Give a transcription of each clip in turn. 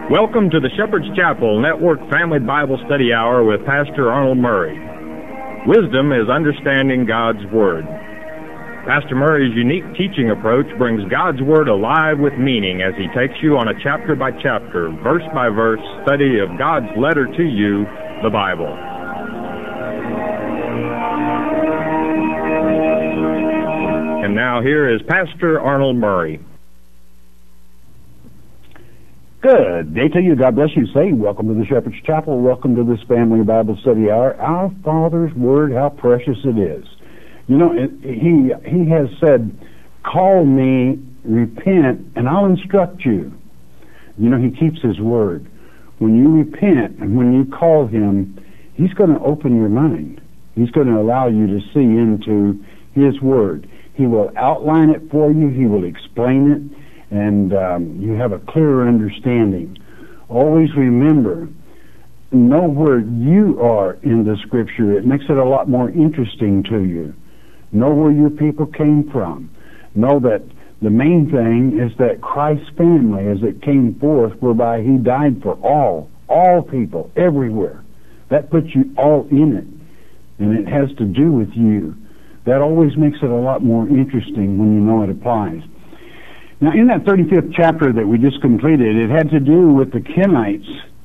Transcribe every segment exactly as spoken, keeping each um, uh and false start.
Welcome to the Shepherd's Chapel Network Family Bible Study Hour with Pastor Arnold Murray. Wisdom is understanding God's Word. Pastor Murray's unique teaching approach brings God's Word alive with meaning as he takes you on a chapter-by-chapter, verse-by-verse study of God's letter to you, the Bible. And now here is Pastor Arnold Murray. Good day to you. God bless you. Say, welcome to the Shepherd's Chapel. Welcome to this Family Bible Study Hour. Our Father's Word, how precious it is. You know, it, he he has said, call me, repent, and I'll instruct you. You know, he keeps his word. When you repent and when you call him, he's going to open your mind. He's going to allow you to see into his word. He will outline it for you. He will explain it. And um, you have a clearer understanding. Always remember, know where you are in the Scripture. It makes it a lot more interesting to you. Know where your people came from. Know that the main thing is that Christ's family, as it came forth, whereby he died for all, all people, everywhere. That puts you all in it, and it has to do with you. That always makes it a lot more interesting when you know it applies. Now, in that thirty-fifth chapter that we just completed, it had to do with the Kenites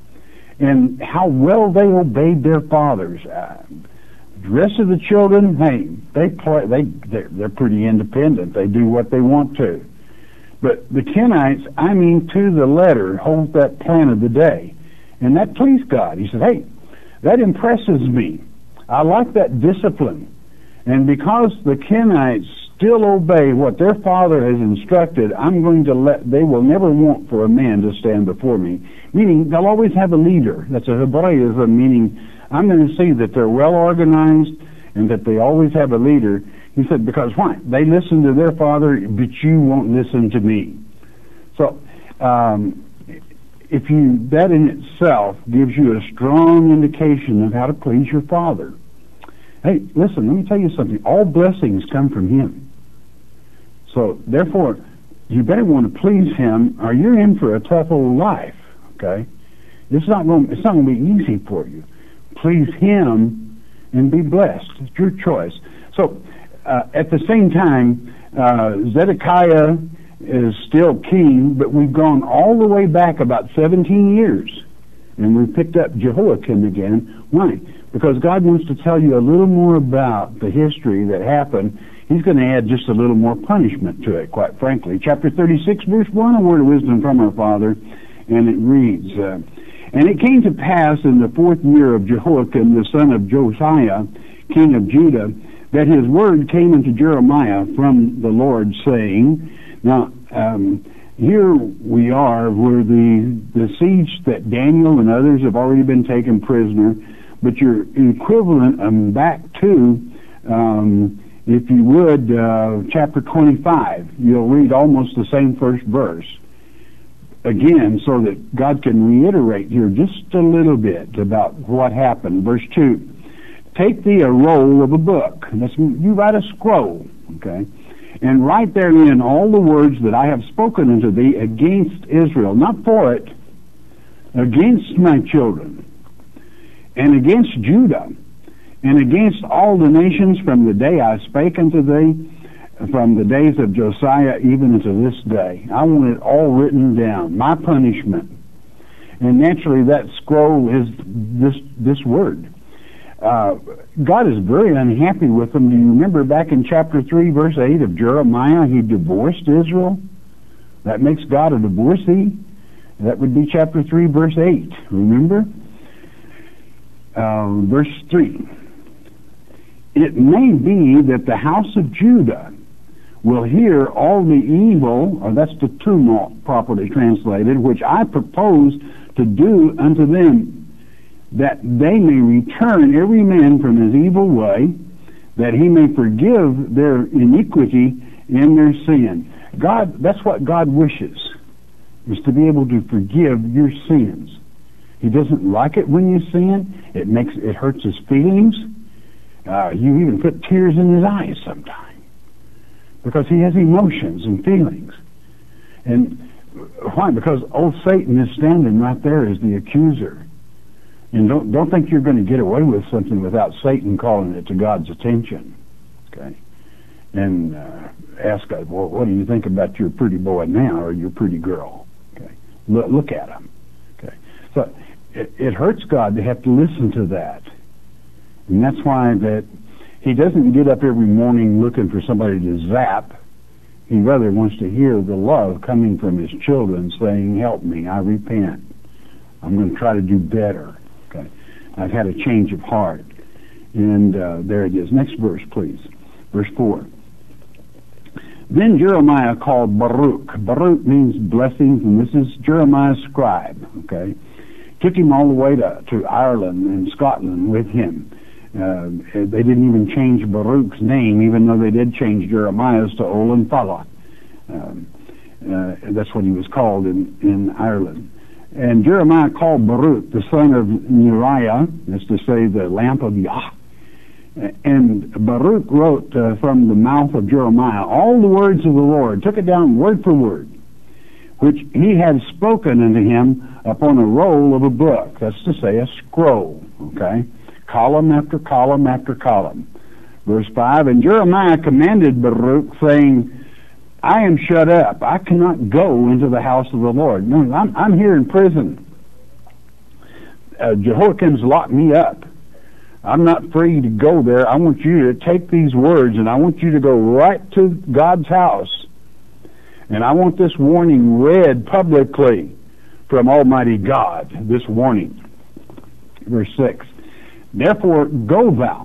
and how well they obeyed their fathers. Uh, the rest of the children, hey, they play, they they're, they're pretty independent. They do what they want to. But the Kenites, I mean, to the letter, hold that plan of the day, and that pleased God. He said, "Hey, that impresses me. I like that discipline." And because the Kenites still obey what their father has instructed, I'm going to let, they will never want for a man to stand before me. Meaning, they'll always have a leader. That's a Hebraism, meaning I'm going to see that they're well organized and that they always have a leader. He said, because why? They listen to their father, but you won't listen to me. So, um, if you, that in itself gives you a strong indication of how to please your father. Hey, listen, let me tell you something. All blessings come from him. So, therefore, you better want to please him, or you're in for a tough old life, okay? It's not going, it's not going to be easy for you. Please him and be blessed. It's your choice. So, uh, at the same time, uh, Zedekiah is still king, but we've gone all the way back about seventeen years, and we've picked up Jehoiakim again. Why? Because God wants to tell you a little more about the history that happened. He's going to add just a little more punishment to it, quite frankly. Chapter thirty-six, verse one, a word of wisdom from our Father, and it reads, uh, And it came to pass in the fourth year of Jehoiakim, the son of Josiah, king of Judah, that his word came unto Jeremiah from the Lord, saying, Now, um, here we are where the, the siege that Daniel and others have already been taken prisoner, but you're equivalent um, back to, um, if you would, uh, chapter twenty-five. You'll read almost the same first verse. Again, so that God can reiterate here just a little bit about what happened. Verse two, take thee a roll of a book. That's, you write a scroll, okay? And write therein all the words that I have spoken unto thee against Israel, not for it, against my children, and against Judah, and against all the nations from the day I spake unto thee, from the days of Josiah even unto this day. I want it all written down, my punishment. And naturally that scroll is this this word. Uh, God is very unhappy with them. Do you remember back in chapter three, verse eight of Jeremiah, he divorced Israel? That makes God a divorcee. That would be chapter three, verse eight. Remember? Uh, verse three. It may be that the house of Judah will hear all the evil, or that's the tumult properly translated, which I propose to do unto them, that they may return every man from his evil way, that he may forgive their iniquity and their sin. God, that's what God wishes, is to be able to forgive your sins. He doesn't like it when you sin. It makes it hurts his feelings. Uh, you even put tears in his eyes sometimes, because he has emotions and feelings. And why? Because old Satan is standing right there as the accuser. And don't don't think you're going to get away with something without Satan calling it to God's attention. Okay? And uh, ask God, well, what do you think about your pretty boy now or your pretty girl? Okay? Look, look at them. Okay? So it, it hurts God to have to listen to that. And that's why that he doesn't get up every morning looking for somebody to zap. He rather wants to hear the love coming from his children saying, help me, I repent. I'm going to try to do better. Okay, I've had a change of heart. And uh, there it is. Next verse, please. Verse four. Then Jeremiah called Baruch. Baruch means blessings, and this is Jeremiah's scribe. Okay, took him all the way to, to Ireland and Scotland with him. Uh, they didn't even change Baruch's name, even though they did change Jeremiah's to Olenphala. Um, uh, that's what he was called in, in Ireland. And Jeremiah called Baruch, the son of Neriah, that's to say the lamp of Yah. And Baruch wrote uh, from the mouth of Jeremiah all the words of the Lord, took it down word for word, which he had spoken unto him upon a roll of a book. That's to say a scroll, okay? Column after column after column. Verse five, and Jeremiah commanded Baruch, saying, I am shut up. I cannot go into the house of the Lord. No, I'm, I'm here in prison. Uh, Jehoiakim's locked me up. I'm not free to go there. I want you to take these words, and I want you to go right to God's house. And I want this warning read publicly from Almighty God, this warning. Verse six. Therefore go thou,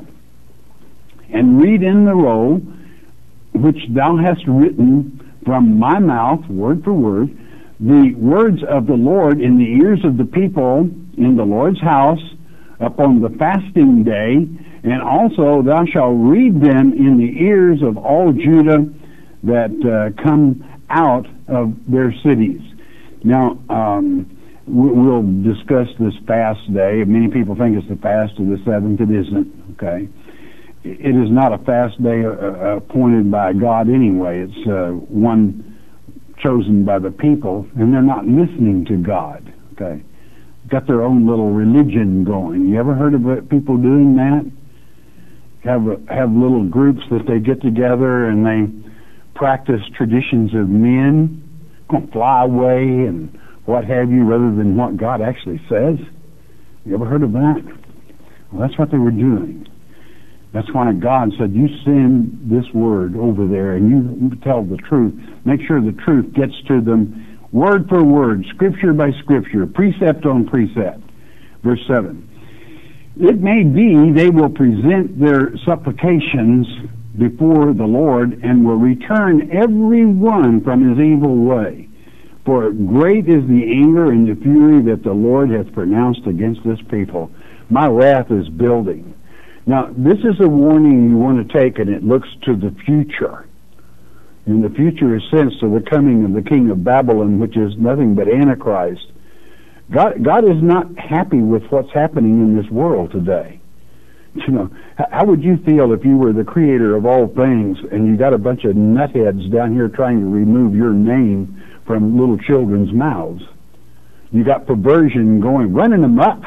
and read in the roll which thou hast written from my mouth, word for word, the words of the Lord in the ears of the people in the Lord's house upon the fasting day, and also thou shalt read them in the ears of all Judah that uh, come out of their cities. Now, um, we'll discuss this fast day. Many people think it's the fast of the seventh. It isn't, okay? It is not a fast day uh, appointed by God anyway. It's uh, one chosen by the people, and they're not listening to God, okay? Got their own little religion going. You ever heard of people doing that? Have a, have little groups that they get together and they practice traditions of men, gonna fly away and what have you, rather than what God actually says. You ever heard of that? Well, that's what they were doing. That's why God said, you send this word over there and you tell the truth. Make sure the truth gets to them word for word, scripture by scripture, precept on precept. Verse seven. It may be they will present their supplications before the Lord and will return every one from his evil way. For great is the anger and the fury that the Lord hath pronounced against this people. My wrath is building. Now, this is a warning you want to take, and it looks to the future. And the future is sensed to the coming of the king of Babylon, which is nothing but Antichrist. God, God is not happy with what's happening in this world today. You know, how would you feel if you were the creator of all things and you got a bunch of nutheads down here trying to remove your name from little children's mouths? You got perversion going, running amok,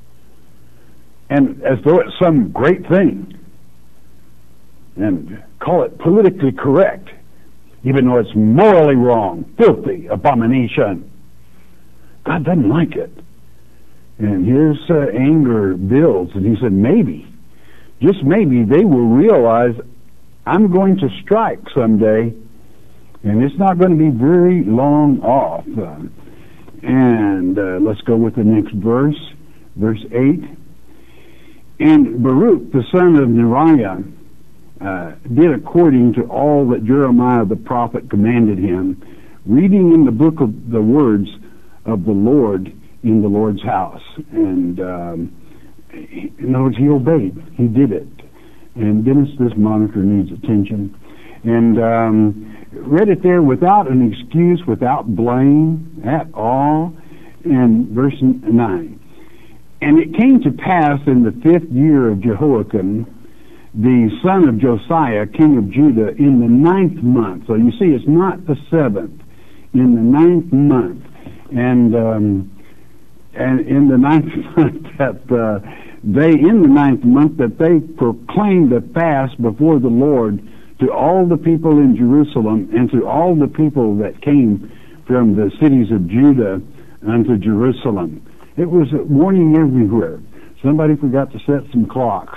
and as though it's some great thing, and call it politically correct, even though it's morally wrong, filthy, abomination. God doesn't like it. And his uh, anger builds, and he said, maybe, just maybe, they will realize I'm going to strike someday, and it's not going to be very long off. Uh, and uh, let's go with the next verse, verse eight. And Baruch, the son of Neriah, uh, did according to all that Jeremiah the prophet commanded him, reading in the book of the words of the Lord in the Lord's house. And um, in other words, he obeyed. He did it. And Dennis, this monitor needs attention. And um, read it there without an excuse, without blame at all. And verse nine. And it came to pass in the fifth year of Jehoiakim, the son of Josiah, king of Judah, in the ninth month. So you see, it's not the seventh. in the ninth month. And um, and in the ninth month that uh, they, in the ninth month that they proclaimed a fast before the Lord to all the people in Jerusalem and to all the people that came from the cities of Judah unto Jerusalem. It was morning everywhere. Somebody forgot to set some clocks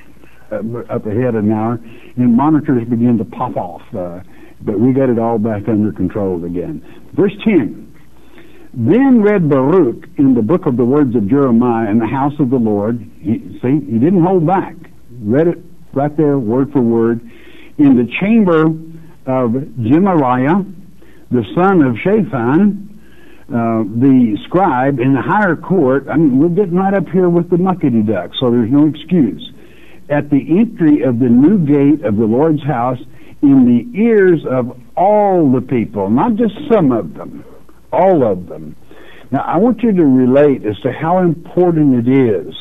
up ahead an hour, and monitors began to pop off. Uh, but we got it all back under control again. Verse ten. Then read Baruch in the book of the words of Jeremiah in the house of the Lord. He, see, he didn't hold back. Read it right there, word for word. In the chamber of Gemariah, the son of Shaphan, uh, the scribe, in the higher court. I mean, we're getting right up here with the muckety duck, so there's no excuse. At the entry of the new gate of the Lord's house, in the ears of all the people, not just some of them, all of them. Now, I want you to relate as to how important it is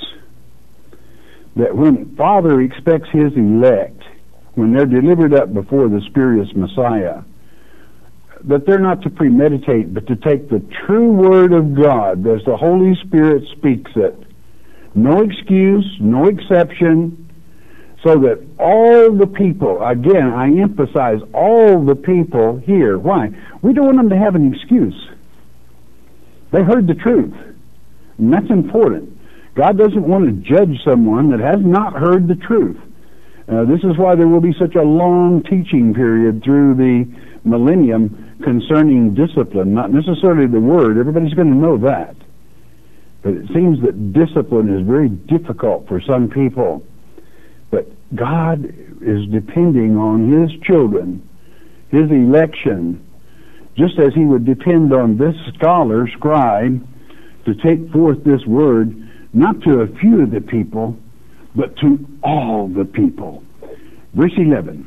that when Father expects His elect, when they're delivered up before the spurious Messiah, that they're not to premeditate, but to take the true Word of God as the Holy Spirit speaks it. No excuse, no exception, so that all the people, again, I emphasize all the people here. Why? We don't want them to have an excuse. They heard the truth, and that's important. God doesn't want to judge someone that has not heard the truth. Uh, this is why there will be such a long teaching period through the millennium concerning discipline, not necessarily the Word. Everybody's going to know that. But it seems that discipline is very difficult for some people. But God is depending on His children, His election, just as He would depend on this scholar, scribe, to take forth this Word, not to a few of the people, but to all the people. Verse eleven.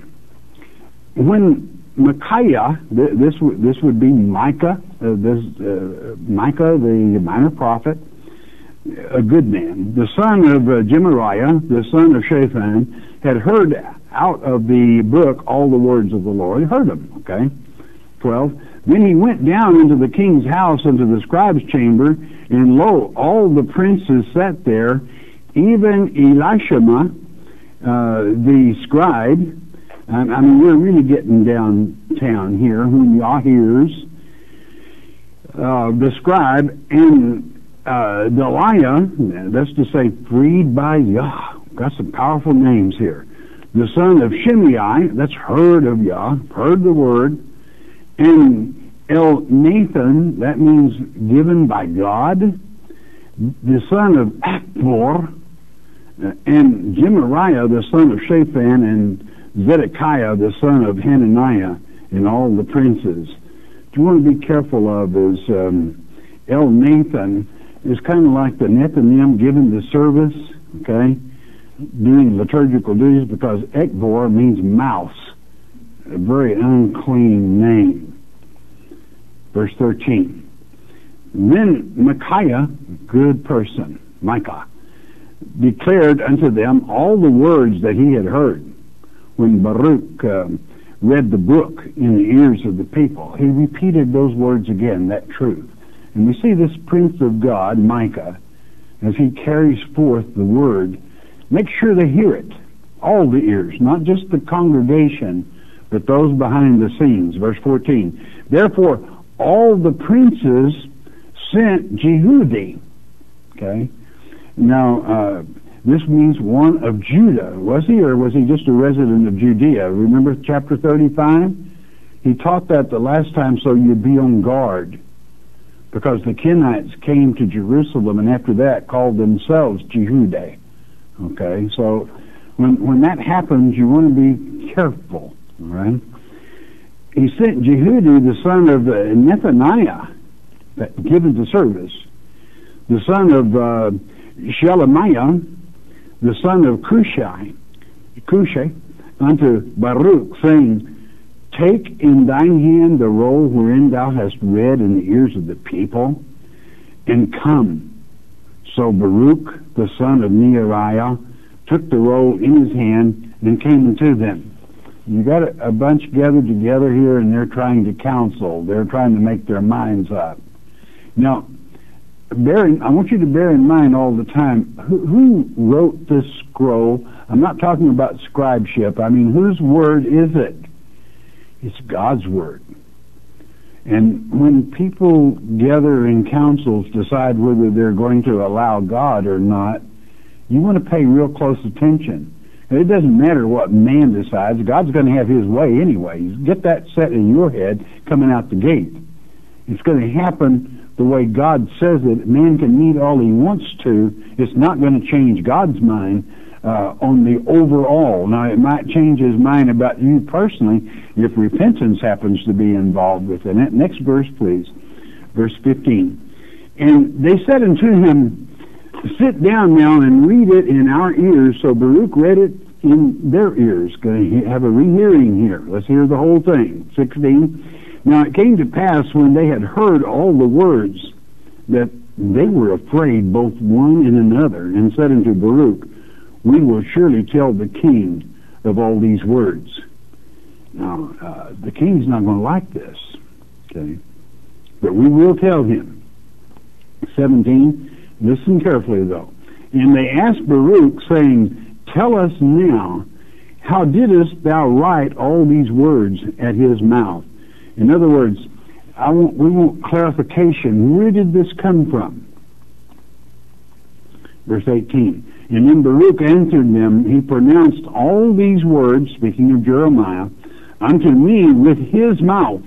When Micaiah, th- this w- this would be Micah, uh, this uh, Micah, the minor prophet, a good man, the son of uh, Gemariah, the son of Shaphan, had heard out of the book all the words of the Lord. He heard them. Okay. Twelve. Then he went down into the king's house, into the scribe's chamber, and lo, all the princes sat there, even Elishama, uh, the scribe. I mean, we're really getting downtown here, whom Yah hears, uh, the scribe, and uh, Delaiah, that's to say, freed by Yah. Got some powerful names here. The son of Shimei, that's heard of Yah, heard the word, and Elnathan, that means given by God, the son of Akbor, uh, and Gemariah, the son of Shaphan, and Zedekiah, the son of Hananiah, and all the princes. What you want to be careful of is um, Elnathan is kind of like the Nethinim given the service, okay, doing liturgical duties, because Ekbor means mouse, a very unclean name. Verse thirteen. Then Micaiah, good person, Micah, declared unto them all the words that he had heard. When Baruch uh, read the book in the ears of the people, he repeated those words again, that truth. And we see this prince of God, Micah, as he carries forth the word, make sure they hear it, all the ears, not just the congregation, but those behind the scenes. Verse fourteen. Therefore, all the princes sent Jehudi. Okay? Now, uh, this means one of Judah. Was he, or was he just a resident of Judea? Remember chapter thirty-five? He taught that the last time so you'd be on guard, because the Kenites came to Jerusalem and after that called themselves Jehudi. Okay? So when when that happens, you want to be careful. All right? He sent Jehudi, the son of uh, Nethaniah, given to service, the son of uh, Shelemiah, the son of Cushai, Cushai, unto Baruch, saying, take in thine hand the roll wherein thou hast read in the ears of the people, and come. So Baruch, the son of Neriah, took the roll in his hand and came unto them. You got a, a bunch gathered together here, and they're trying to counsel. They're trying to make their minds up. Now, bear in, I want you to bear in mind all the time, who, who wrote this scroll? I'm not talking about scribeship. I mean, whose word is it? It's God's word. And when people gather in councils, decide whether they're going to allow God or not, you want to pay real close attention. And it doesn't matter what man decides. God's going to have his way anyway. Get that set in your head coming out the gate. It's going to happen the way God says it. Man can meet all he wants to. It's not going to change God's mind uh, on the overall. Now, it might change his mind about you personally if repentance happens to be involved within it. Next verse, please. Verse fifteen. And they said unto him, sit down now and read it in our ears. So Baruch read it in their ears. Going to have a rehearing here. Let's hear the whole thing. sixteen. Now it came to pass when they had heard all the words that they were afraid both one and another, and said unto Baruch, we will surely tell the king of all these words. Now, uh, the king's not going to like this, okay? But we will tell him. seventeen. Listen carefully, though. And they asked Baruch, saying, tell us now, how didst thou write all these words at his mouth? In other words, I want, we want clarification. Where did this come from? Verse eighteen. And then Baruch answered them, he pronounced all these words, speaking of Jeremiah, unto me with his mouth,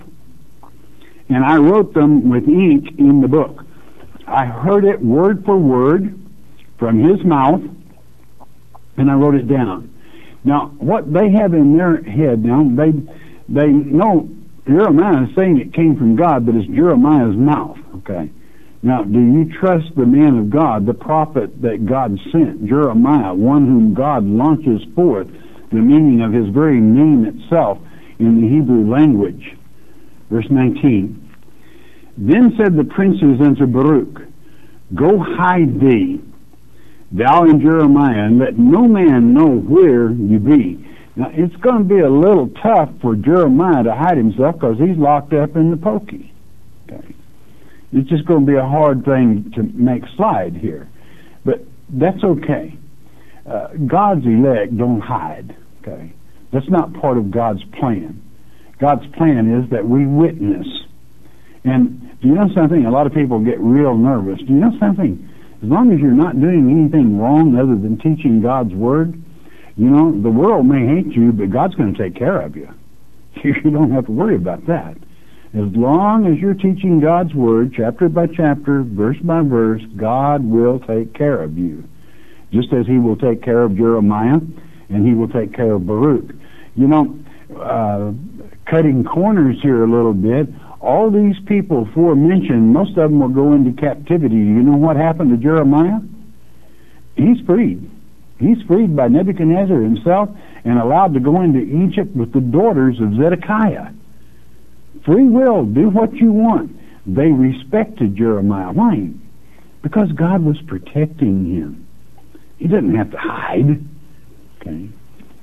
and I wrote them with ink in the book. I heard it word for word from his mouth, and I wrote it down. Now, what they have in their head now, they they know Jeremiah is saying it came from God, but it's Jeremiah's mouth, okay? Now, do you trust the man of God, the prophet that God sent, Jeremiah, one whom God launches forth the meaning of his very name itself in the Hebrew language? Verse nineteen. Then said the princes unto Baruch, go hide thee, thou and Jeremiah, and let no man know where you be. Now, it's going to be a little tough for Jeremiah to hide himself because he's locked up in the pokey. Okay. It's just going to be a hard thing to make slide here. But that's okay. Uh, God's elect don't hide. Okay. That's not part of God's plan. God's plan is that we witness. And do you know something? A lot of people get real nervous. Do you know something? As long as you're not doing anything wrong other than teaching God's Word, you know, the world may hate you, but God's going to take care of you. You don't have to worry about that. As long as you're teaching God's Word, chapter by chapter, verse by verse, God will take care of you. Just as he will take care of Jeremiah, and he will take care of Baruch. You know, uh, cutting corners here a little bit, all these people aforementioned, most of them will go into captivity. You know what happened to Jeremiah? He's freed. He's freed by Nebuchadnezzar himself and allowed to go into Egypt with the daughters of Zedekiah. Free will, do what you want. They respected Jeremiah. Why? Because God was protecting him. He doesn't have to hide. Okay.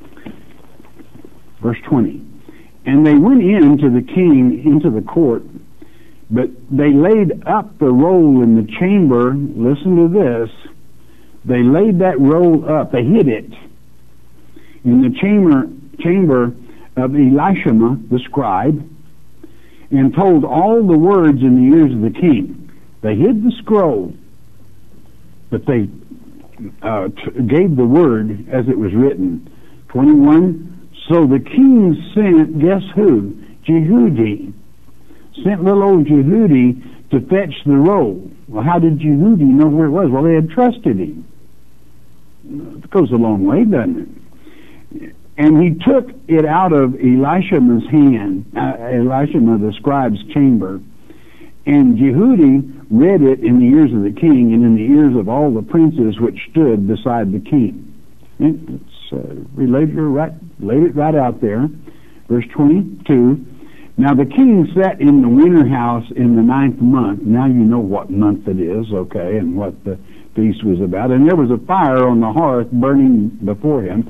Verse twenty. And they went in to the king into the court, but they laid up the roll in the chamber. Listen to this. They laid that roll up. They hid it in the chamber chamber of Elishama, the scribe, and told all the words in the ears of the king. They hid the scroll, but they uh, t- gave the word as it was written. twenty-one. So the king sent, guess who? Jehudi. Sent little old Jehudi to fetch the roll. Well, how did Jehudi know where it was? Well, they had trusted him. It goes a long way, doesn't it? And he took it out of Elishama's hand, uh, Elishama the scribe's chamber, and Jehudi read it in the ears of the king and in the ears of all the princes which stood beside the king. And it's uh, related right, laid it right out there. Verse twenty-two. Now the king sat in the winter house in the ninth month. Now you know what month it is, okay, and what the feast was about. And there was a fire on the hearth burning before him.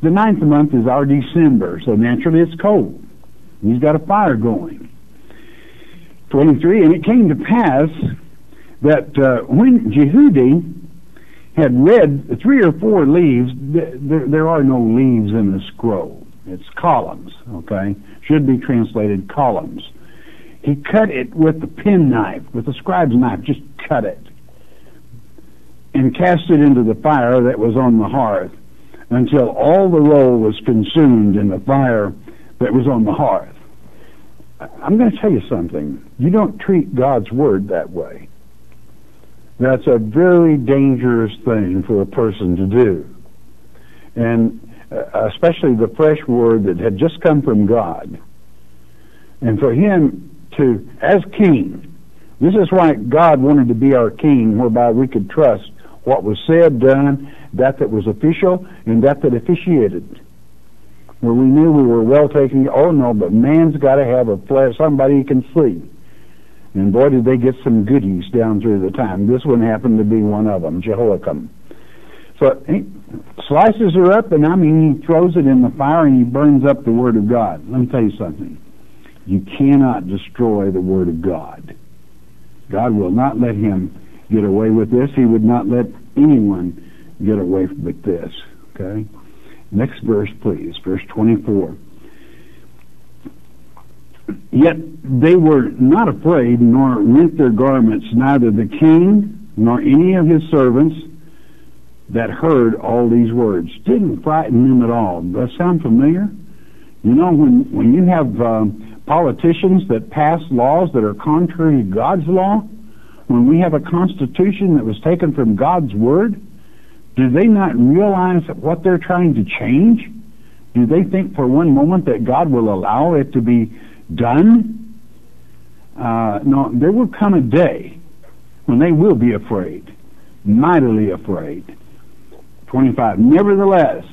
The ninth month is our December, so naturally it's cold. He's got a fire going. twenty-three, and it came to pass that uh, when Jehudi had read three or four leaves, th- there, there are no leaves in the scroll. It's columns, okay? Should be translated columns. He cut it with the penknife, with the scribe's knife, just cut it, and cast it into the fire that was on the hearth, until all the roll was consumed in the fire that was on the hearth. I'm going to tell you something. You don't treat God's Word that way. That's a very dangerous thing for a person to do. And uh, especially the fresh Word that had just come from God. And for him to, as king, this is why God wanted to be our king, whereby we could trust what was said, done, that that was official, and that that officiated. Where we knew we were well taken, oh no, but man's got to have a flesh, somebody he can see. And boy, did they get some goodies down through the time. This one happened to be one of them, Jehoiakim. So he slices her up, and I mean, he throws it in the fire, and he burns up the Word of God. Let me tell you something. You cannot destroy the Word of God. God will not let him get away with this. He would not let anyone get away with this. Okay? Next verse, please. Verse twenty-four. Yet they were not afraid, nor rent their garments, neither the king nor any of his servants that heard all these words. Didn't frighten them at all. Does that sound familiar? You know, when, when you have um, politicians that pass laws that are contrary to God's law, when we have a constitution that was taken from God's Word, do they not realize what they're trying to change? Do they think for one moment that God will allow it to be done? Uh, no, there will come a day when they will be afraid, mightily afraid. twenty-five. Nevertheless,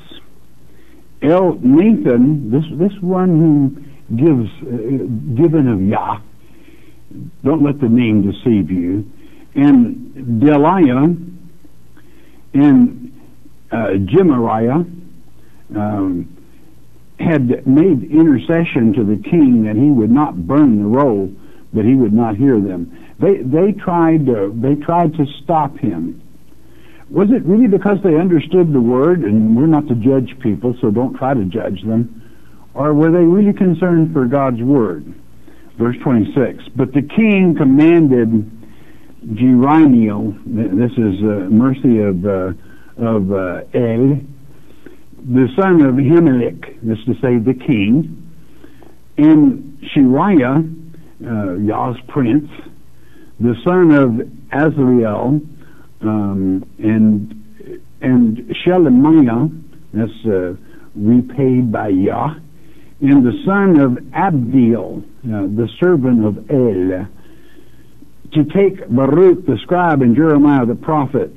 Elnathan, this this one who gives uh, given of Yah, don't let the name deceive you, and Delaiah and uh, Gemariah um, had made intercession to the king that he would not burn the roll, but he would not hear them. They they tried to, they tried to stop him. Was it really because they understood the Word, and we're not to judge people, so don't try to judge them, or were they really concerned for God's Word? Verse twenty-six. But the king commanded Jerahmeel, this is uh, mercy of uh, of uh, El, the son of Himelech, this is to say the king, and Shariah, uh, Yah's prince, the son of Azriel, um, and and Shelemiah, that's uh, repaid by Yah, and the son of Abdiel, uh, the servant of El, to take Baruch the scribe and Jeremiah the prophet.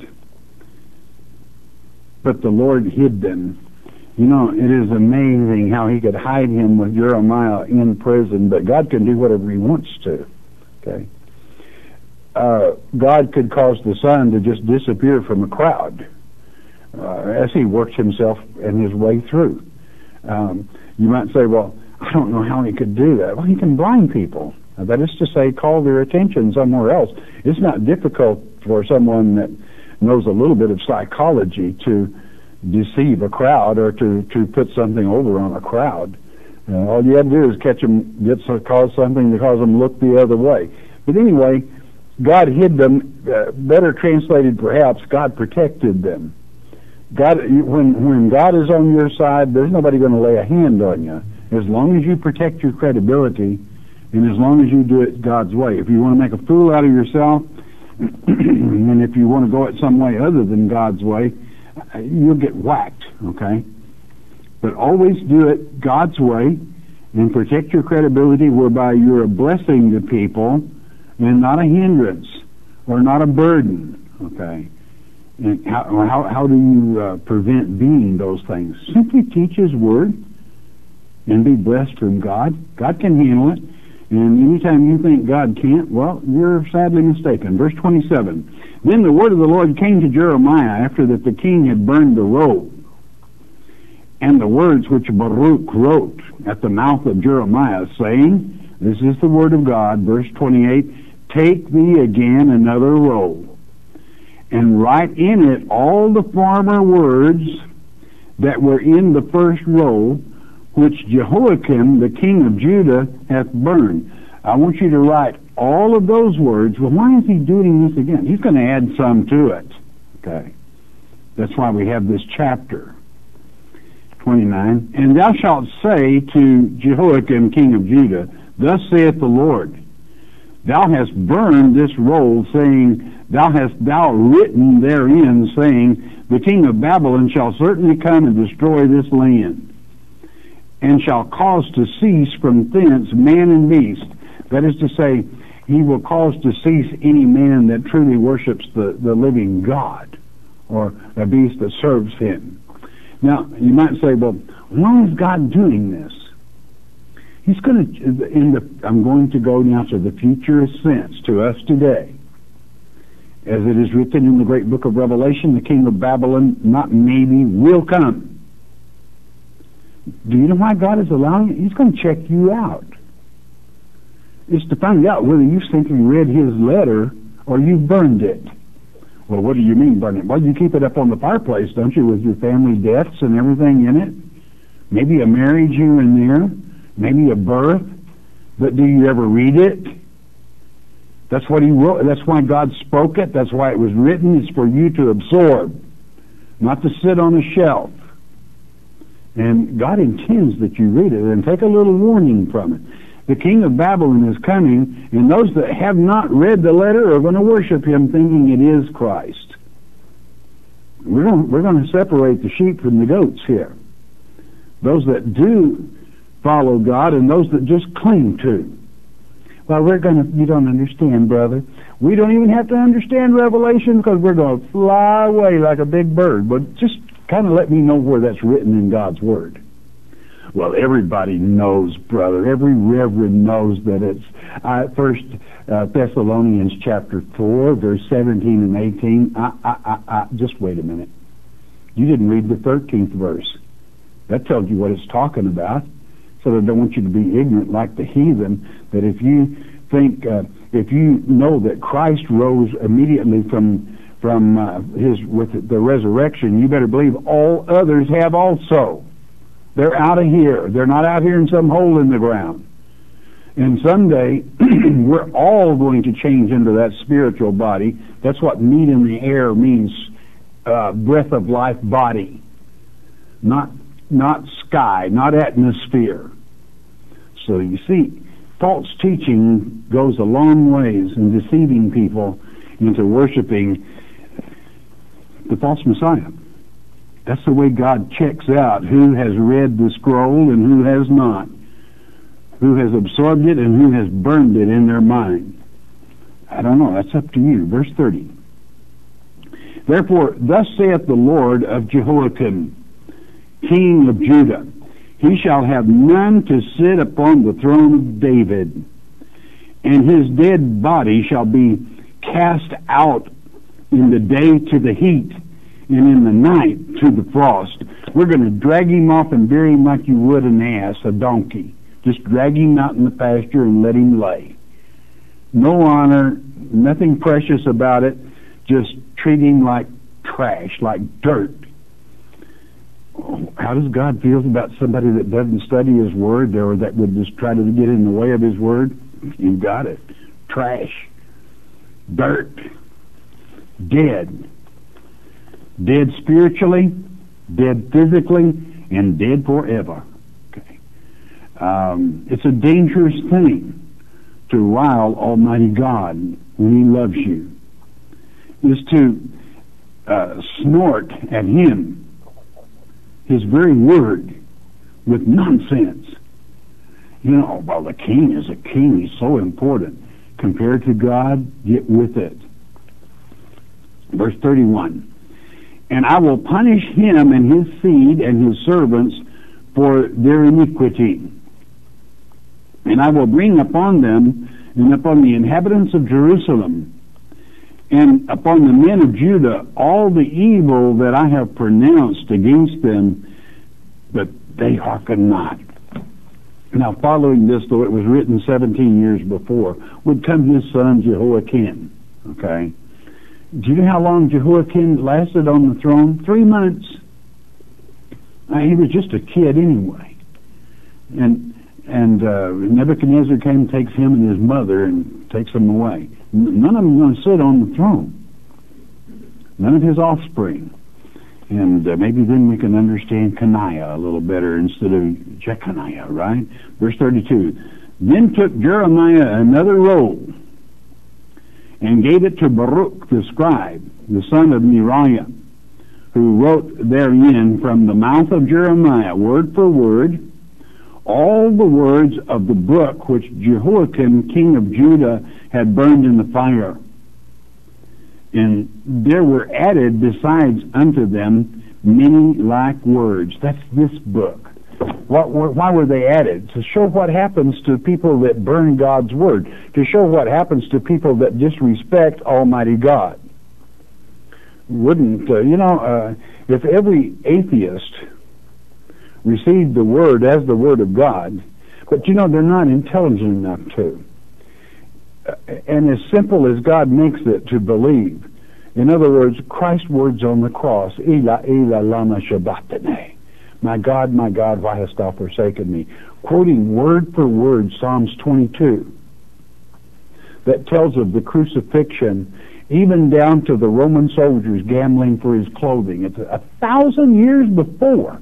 But the Lord hid them. You know, it is amazing how he could hide him with Jeremiah in prison, but God can do whatever he wants to. Okay? Uh, God could cause the sun to just disappear from a crowd uh, as he works himself and his way through. Um, you might say, well, I don't know how he could do that. Well, he can blind people. That is to say, call their attention somewhere else. It's not difficult for someone that knows a little bit of psychology to deceive a crowd or to, to put something over on a crowd. Uh, all you have to do is catch them, get some, cause something to cause them look the other way. But anyway, God hid them. Uh, better translated, perhaps, God protected them. God, when when God is on your side, there's nobody going to lay a hand on you. As long as you protect your credibility, and as long as you do it God's way. If you want to make a fool out of yourself, and if you want to go it some way other than God's way, you'll get whacked, okay? But always do it God's way and protect your credibility, whereby you're a blessing to people and not a hindrance or not a burden, okay? And how, how, how do you uh, prevent being those things? Simply teach His Word and be blessed from God. God can handle it. And anytime you think God can't, well, you're sadly mistaken. Verse twenty-seven. Then the word of the Lord came to Jeremiah after that the king had burned the roll. and the words which Baruch wrote at the mouth of Jeremiah, saying, this is the word of God, verse twenty-eight, take thee again another roll, and write in it all the former words that were in the first roll, which Jehoiakim, the king of Judah, hath burned. I want you to write all of those words. Well, why is he doing this again? He's going to add some to it. Okay. That's why we have this chapter. twenty-nine. And thou shalt say to Jehoiakim, king of Judah, thus saith the Lord, thou hast burned this roll, saying, thou hast thou written therein, saying, the king of Babylon shall certainly come and destroy this land, and shall cause to cease from thence man and beast. That is to say, he will cause to cease any man that truly worships the, the living God, or a beast that serves him. Now, you might say, well, why is God doing this? He's going to, in the, I'm going to go now to the future sense, to us today. As it is written in the great book of Revelation, the king of Babylon, not maybe, will come. Do you know why God is allowing it? He's going to check you out. It's to find out whether you simply read his letter or you burned it. Well, what do you mean burn it? Well, you keep it up on the fireplace, don't you, with your family deaths and everything in it? Maybe a marriage here and there, maybe a birth, but do you ever read it? That's what he wrote. That's why God spoke it. That's why it was written. It's for you to absorb, not to sit on a shelf. And God intends that you read it and take a little warning from it. The king of Babylon is coming, and those that have not read the letter are going to worship him thinking it is Christ. We're going, we're going to separate the sheep from the goats here. Those that do follow God and those that just cling to. Well, we're going to, you don't understand, brother. We don't even have to understand Revelation because we're going to fly away like a big bird. But just kind of let me know where that's written in God's Word. Well, everybody knows, brother. Every reverend knows that it's uh, First uh, Thessalonians chapter four, verse seventeen and eighteen. I, I, I, I, just wait a minute. You didn't read the thirteenth verse. That tells you what it's talking about. So I don't want you to be ignorant like the heathen, that if you think, uh, if you know that Christ rose immediately from from uh, his with the resurrection, you better believe all others have also. They're out of here. They're not out here in some hole in the ground. And someday, we're all going to change into that spiritual body. That's what meat in the air means, uh, breath of life body. Not, not sky, not atmosphere. So you see, false teaching goes a long ways in deceiving people into worshiping the false Messiah. That's the way God checks out who has read the scroll and who has not, who has absorbed it and who has burned it in their mind. I don't know. That's up to you. Verse thirty. Therefore, thus saith the Lord of Jehoiakim, king of Judah, he shall have none to sit upon the throne of David, and his dead body shall be cast out in the day to the heat, and in the night to the frost. We're going to drag him off and bury him like you would an ass, a donkey. Just drag him out in the pasture and let him lay. No honor, nothing precious about it. Just treat him like trash, like dirt. How does God feel about somebody that doesn't study his word or that would just try to get in the way of his word? You've got it. Trash. Dirt. Dead. Dead spiritually, dead physically, and dead forever. Okay. Um, it's a dangerous thing to rile Almighty God when he loves you. Is to uh, snort at him, his very word, with nonsense. You know, well, the king is a king. He's so important. Compared to God, get with it. Verse thirty-one. And I will punish him and his seed and his servants for their iniquity. And I will bring upon them and upon the inhabitants of Jerusalem and upon the men of Judah all the evil that I have pronounced against them they hearken not. Now, following this, though it was written seventeen years before, would come his son Jehoiakim. Okay? Do you know how long Jehoiakim lasted on the throne? Three months. Uh, he was just a kid anyway. And and uh, Nebuchadnezzar came and takes him and his mother and takes them away. None of them are going to sit on the throne. None of his offspring. And uh, maybe then we can understand Coniah a little better instead of Jeconiah, right? Verse thirty-two. Then took Jeremiah another roll and gave it to Baruch the scribe, the son of Neriah, who wrote therein from the mouth of Jeremiah, word for word, all the words of the book which Jehoiakim, king of Judah, had burned in the fire. And there were added besides unto them many like words. That's this book. What, why were they added? To show what happens to people that burn God's word. To show what happens to people that disrespect Almighty God. Wouldn't, uh, you know, uh, if every atheist received the word as the word of God, but you know, they're not intelligent enough to. Uh, and as simple as God makes it to believe. In other words, Christ's words on the cross, Ela, Ela, lama sabachthani. My God, my God, why hast thou forsaken me? Quoting word for word Psalms twenty-two. That tells of the crucifixion, even down to the Roman soldiers gambling for his clothing. It's a thousand years before.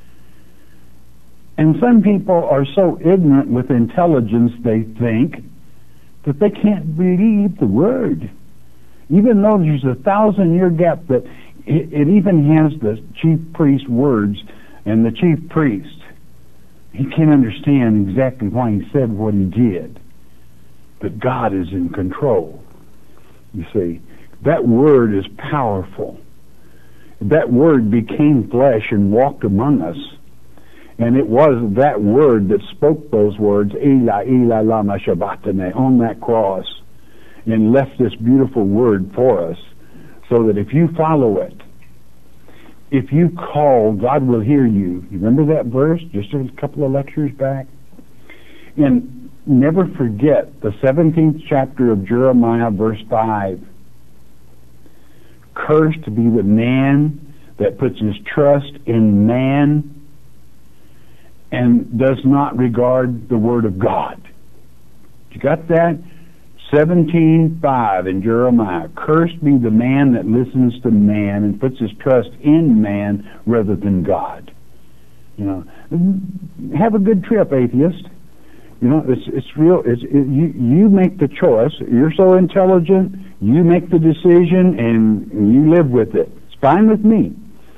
And some people are so ignorant with intelligence, they think, that they can't believe the word. Even though there's a thousand-year gap, that it, it even has the chief priest's words, and the chief priest, he can't understand exactly why he said what he did. But God is in control. You see, that word is powerful. That word became flesh and walked among us. And it was that word that spoke those words, Eli, Eli, lama sabachthani, on that cross, and left this beautiful word for us, so that if you follow it, if you call, God will hear you. You remember that verse just a couple of lectures back? And never forget the seventeenth chapter of Jeremiah, verse five. Cursed be the man that puts his trust in man and does not regard the word of God. You got that? seventeen five in Jeremiah. Cursed be the man that listens to man and puts his trust in man rather than God. You know, have a good trip, atheist. You know, it's it's real. It's it, you you make the choice. You're so intelligent. You make the decision, and you live with it. It's fine with me.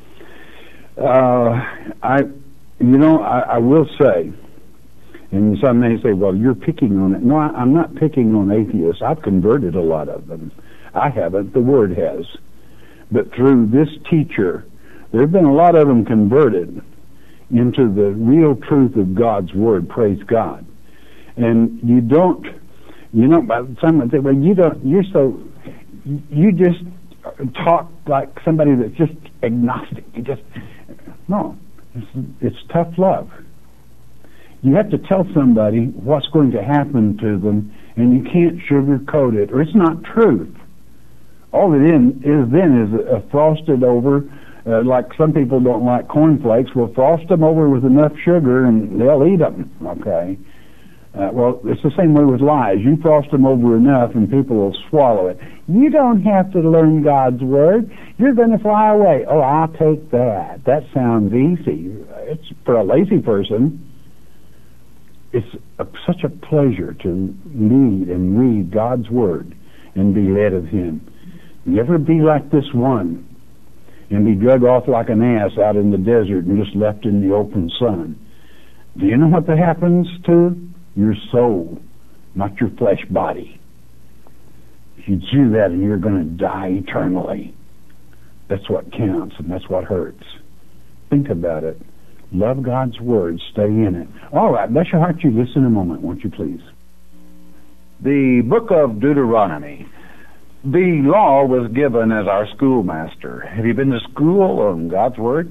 Uh, I, you know, I, I will say. And some may say, well, you're picking on it. No, I, I'm not picking on atheists. I've converted a lot of them. I haven't. The Word has. But through this teacher, there have been a lot of them converted into the real truth of God's Word. Praise God. And you don't, you know, by the time I say, well, you don't, you're so, you just talk like somebody that's just agnostic. You just, no, it's, it's tough love. You have to tell somebody what's going to happen to them, and you can't sugarcoat it, or it's not truth. All it in, is then is a, a frosted over, uh, like some people don't like cornflakes. Well, frost them over with enough sugar, and they'll eat them, okay? Uh, well, it's the same way with lies. You frost them over enough, and people will swallow it. You don't have to learn God's Word. You're going to fly away. Oh, I'll take that. That sounds easy. It's for a lazy person. It's a, such a pleasure to lead and read God's Word and be led of Him. Never be like this one and be drug off like an ass out in the desert and just left in the open sun. Do you know what that happens to? Your soul, not your flesh body. If you do that, and you're going to die eternally. That's what counts, and that's what hurts. Think about it. Love God's Word. Stay in it. All right, bless your heart. You listen a moment, won't you please? The book of Deuteronomy. The law was given as our schoolmaster. Have you been to school on God's Word?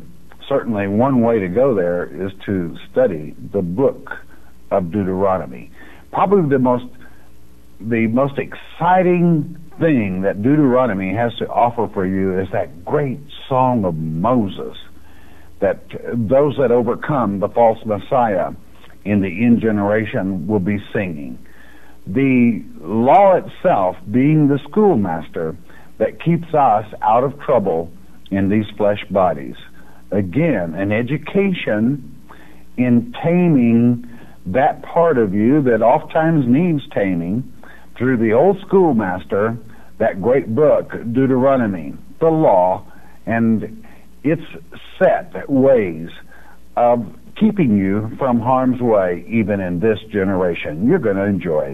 certainly one way to go there is to study the book of Deuteronomy. Probably the most the most exciting thing that Deuteronomy has to offer for you is that great song of Moses, that those that overcome the false Messiah in the end generation will be singing. The law itself being the schoolmaster that keeps us out of trouble in these flesh bodies. Again, an education in taming that part of you that oftentimes needs taming through the old schoolmaster, that great book, Deuteronomy, the law, and its set ways of keeping you from harm's way even in this generation. You're going to enjoy it.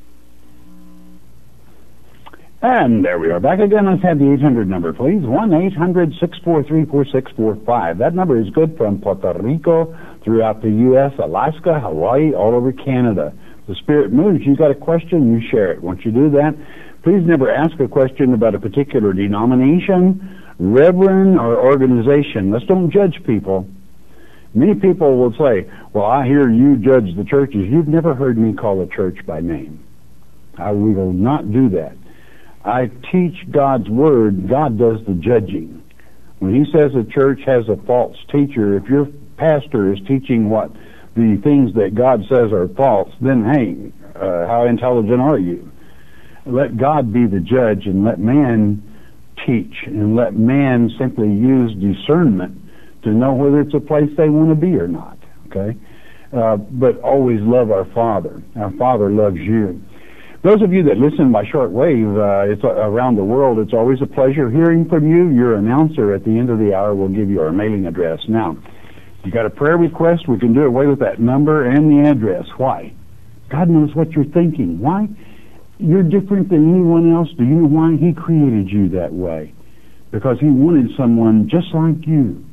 And there we are back again. Let's have the eight hundred number, please. one eight hundred six four three four six four five. That number is good from Puerto Rico, throughout the U S, Alaska, Hawaii, all over Canada. The Spirit moves. You got a question, you share it. Once you do that, please never ask a question about a particular denomination, reverend, or organization. Let's don't judge people. Many people will say, well, I hear you judge the churches. You've never heard me call a church by name. I will not do that. I teach God's Word. God does the judging. When He says a church has a false teacher, if your pastor is teaching what the things that God says are false, then hey, uh, how intelligent are you? Let God be the judge and let man teach and let man simply use discernment to know whether it's a place they want to be or not, okay? Uh, but always love our Father. Our Father loves you. Those of you that listen by shortwave, uh, it's uh, around the world, it's always a pleasure hearing from you. Your announcer at the end of the hour will give you our mailing address. Now, you got a prayer request, we can do away with that number and the address. Why? God knows what you're thinking. Why? You're different than anyone else. Do you know why? He created you that way. Because He wanted someone just like you.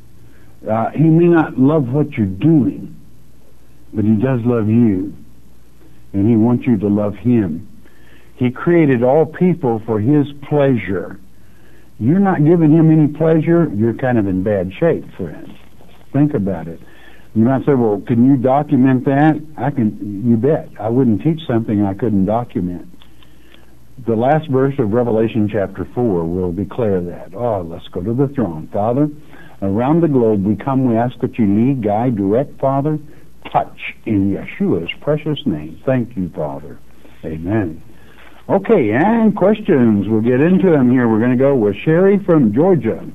Uh, he may not love what you're doing, but He does love you. And He wants you to love Him. He created all people for His pleasure. You're not giving Him any pleasure, you're kind of in bad shape, friend. Think about it. You might say, well, can you document that? I can, you bet. I wouldn't teach something I couldn't document. The last verse of Revelation chapter four will declare that. Oh, let's go to the throne. Father, around the globe we come, we ask that you lead, guide, direct, Father, touch in Yeshua's precious name. Thank you, Father. Amen. Okay, and questions. We'll get into them here. We're going to go with Sherry from Georgia.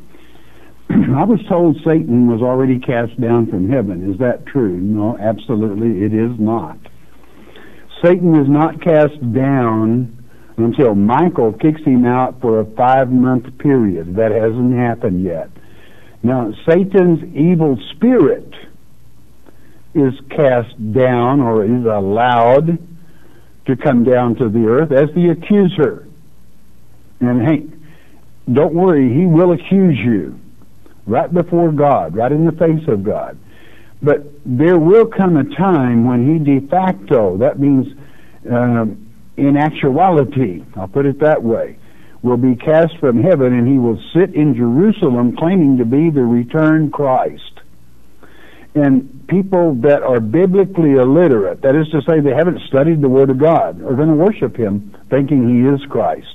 I was told Satan was already cast down from heaven. Is that true? No, absolutely it is not. Satan is not cast down until Michael kicks him out for a five-month period. That hasn't happened yet. Now, Satan's evil spirit is cast down or is allowed to come down to the earth as the accuser. And hey, don't worry, he will accuse you right before God, right in the face of God. But there will come a time when he de facto, that means uh, in actuality, I'll put it that way, will be cast from heaven, and he will sit in Jerusalem claiming to be the returned Christ. And people that are biblically illiterate, that is to say they haven't studied the Word of God, are going to worship him thinking he is Christ.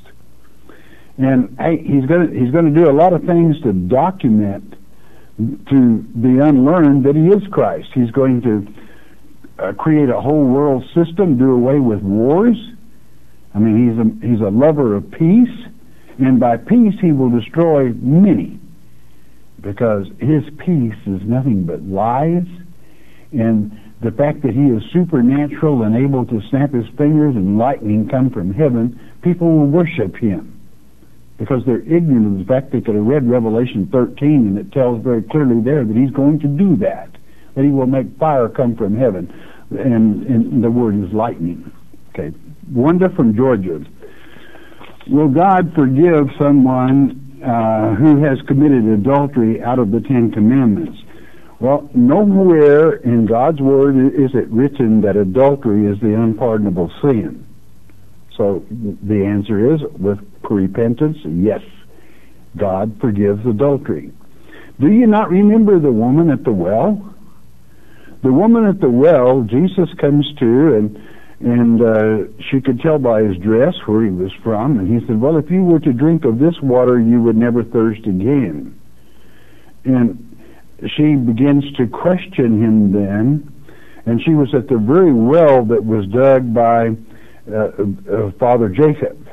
And hey, he's going to he's going to do a lot of things to document to the unlearned that he is Christ. He's going to uh, create a whole world system, do away with wars. I mean, he's a he's a lover of peace, and by peace he will destroy many, because his peace is nothing but lies, and the fact that he is supernatural and able to snap his fingers and lightning come from heaven, people will worship him because they're ignorant of the fact they could have read Revelation thirteen, and it tells very clearly there that he's going to do that, that he will make fire come from heaven, and, and the word is lightning. Okay, Wanda from Georgia. Will God forgive someone Uh, who has committed adultery out of the Ten Commandments? Well, nowhere in God's Word is it written that adultery is the unpardonable sin. So the answer is, with repentance, yes, God forgives adultery. Do you not remember the woman at the well? The woman at the well, Jesus comes to, and and uh, she could tell by his dress where he was from, and he said, well, if you were to drink of this water, you would never thirst again. And she begins to question him then, and she was at the very well that was dug by uh, uh, Father Jacob.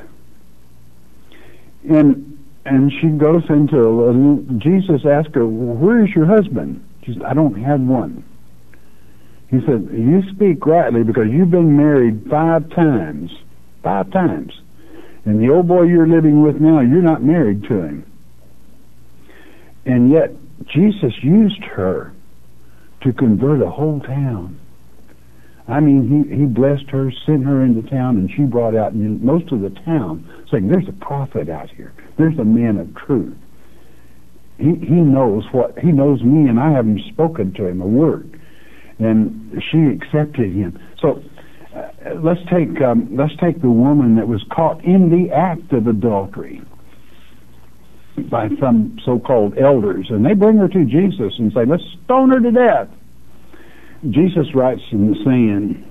And and she goes into, uh, Jesus asked her, well, where is your husband? She said, I don't have one. He said, you speak rightly because you've been married five times. Five times. And the old boy you're living with now, you're not married to him. And yet, Jesus used her to convert a whole town. I mean, he, he blessed her, sent her into town, and she brought out most of the town saying, there's a prophet out here. There's a man of truth. He, he knows what, he knows me, and I haven't spoken to him a word. And she accepted him. So uh, let's take um, let's take the woman that was caught in the act of adultery by some so-called elders, and they bring her to Jesus and say, let's stone her to death. Jesus writes in the sand,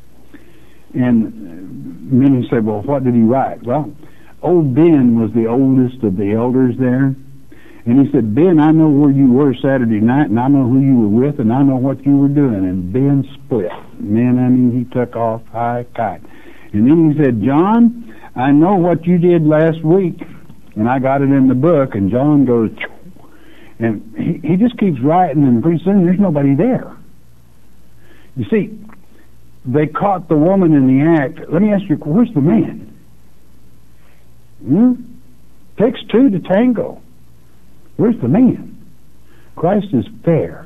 and many say, well, what did he write? Well, old Ben was the oldest of the elders there. And he said, Ben, I know where you were Saturday night, and I know who you were with, and I know what you were doing. And Ben split. Man, I mean, he took off high kite. And then he said, John, I know what you did last week, and I got it in the book. And John goes, Choo. And he, he just keeps writing, and pretty soon there's nobody there. You see, they caught the woman in the act. Let me ask you, where's the man? Hmm? Takes two to tango. Where's the man? Christ is fair.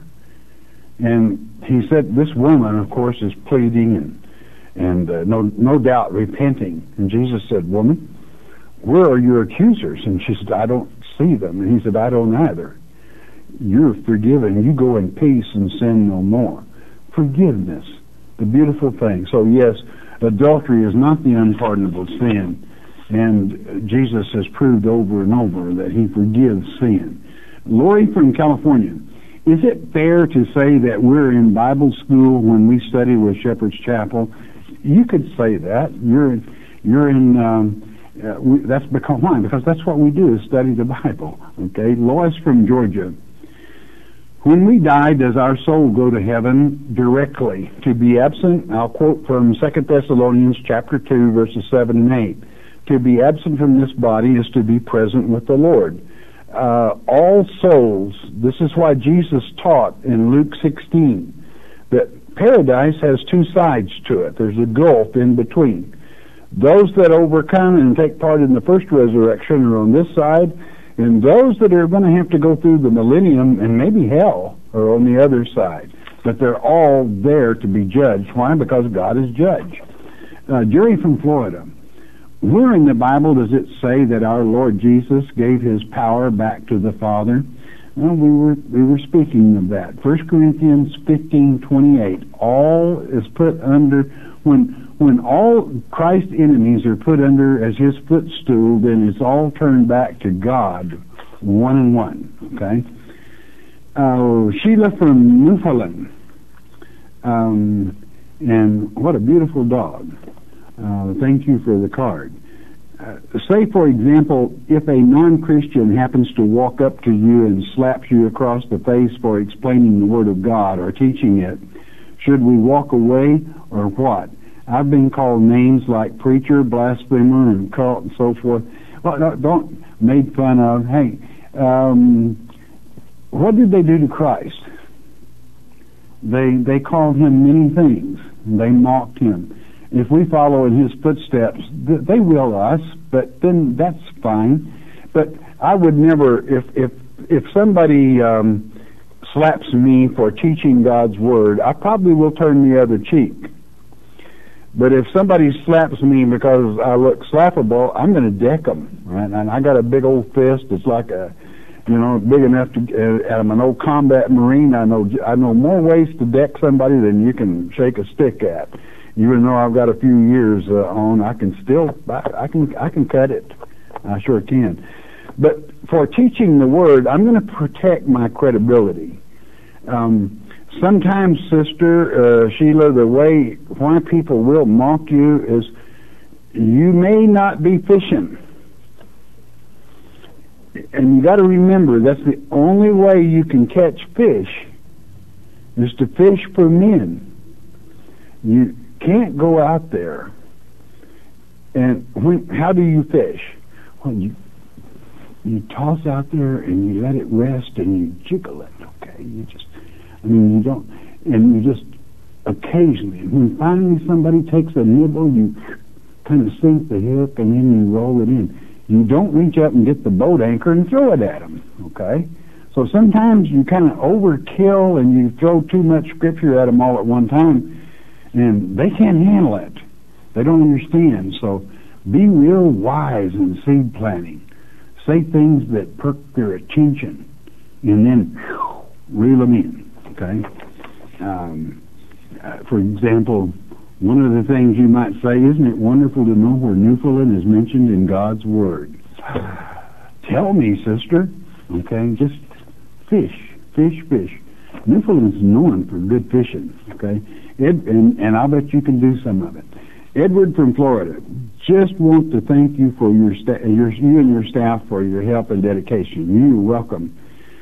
And he said this woman, of course, is pleading and, and uh, no, no doubt repenting. And Jesus said, woman, where are your accusers? And she said, I don't see them. And he said, I don't either. You're forgiven. You go in peace and sin no more. Forgiveness, the beautiful thing. So yes, adultery is not the unpardonable sin. And Jesus has proved over and over that he forgives sin. Lori from California, is it fair to say that we're in Bible school when we study with Shepherd's Chapel? You could say that. You're, you're in, um, uh, we, that's because, why? Because that's what we do, is study the Bible. Okay? Lois from Georgia. When we die, does our soul go to heaven directly? To be absent, I'll quote from Second Thessalonians chapter two, verses seven and eight. To be absent from this body is to be present with the Lord. Uh, all souls, this is why Jesus taught in Luke sixteen, that paradise has two sides to it. There's a gulf in between. Those that overcome and take part in the first resurrection are on this side, and those that are going to have to go through the millennium and maybe hell are on the other side. But they're all there to be judged. Why? Because God is judge. Uh, Jerry from Florida. Where in the Bible does it say that our Lord Jesus gave his power back to the Father? Well, we were we were speaking of that. First Corinthians fifteen twenty-eight. All is put under, when when all Christ's enemies are put under as his footstool, then it's all turned back to God, one and one. Okay. Uh, Sheila from Newfoundland. Um, and what a beautiful dog. Uh, thank you for the card. Uh, say, for example, if a non-Christian happens to walk up to you and slaps you across the face for explaining the Word of God or teaching it, should we walk away or what? I've been called names like preacher, blasphemer, and cult and so forth. Well, no, don't made fun of. Hey, um, what did they do to Christ? They they called him many things. They mocked him. If we follow in his footsteps, they will us, but then that's fine. But I would never, if if if somebody um, slaps me for teaching God's Word, I probably will turn the other cheek. But if somebody slaps me because I look slappable, I'm going to deck them, right? And I got a big old fist. It's like a, you know, big enough to. Uh, I'm an old combat Marine. I know I know more ways to deck somebody than you can shake a stick at. Even though I've got a few years uh, on, I can still, I, I can, I can cut it. I sure can. but for teaching the Word, I'm going to protect my credibility. Um, sometimes, Sister uh, Sheila, the way why people will mock you is you may not be fishing. And you got to remember, that's the only way you can catch fish is to fish for men. You can't go out there. And when, how do you fish? Well, you you toss out there and you let it rest and you jiggle it. Okay, you just, I mean, you don't, and you just occasionally, when finally somebody takes a nibble, you kind of sink the hook and then you roll it in. You don't reach up and get the boat anchor and throw it at them, okay? So sometimes you kind of overkill and you throw too much scripture at them all at one time, and they can't handle it. They don't understand. So be real wise in seed planting. Say things that perk their attention, and then whew, reel them in, okay? Um, uh, for example, one of the things you might say, isn't it wonderful to know where Newfoundland is mentioned in God's Word? Tell me, sister. Okay, just fish, fish, fish. Newfoundland's known for good fishing. Okay, Ed, and, and I'll bet you can do some of it. Edward from Florida, just want to thank you for your, sta- your you and your staff for your help and dedication. You're welcome.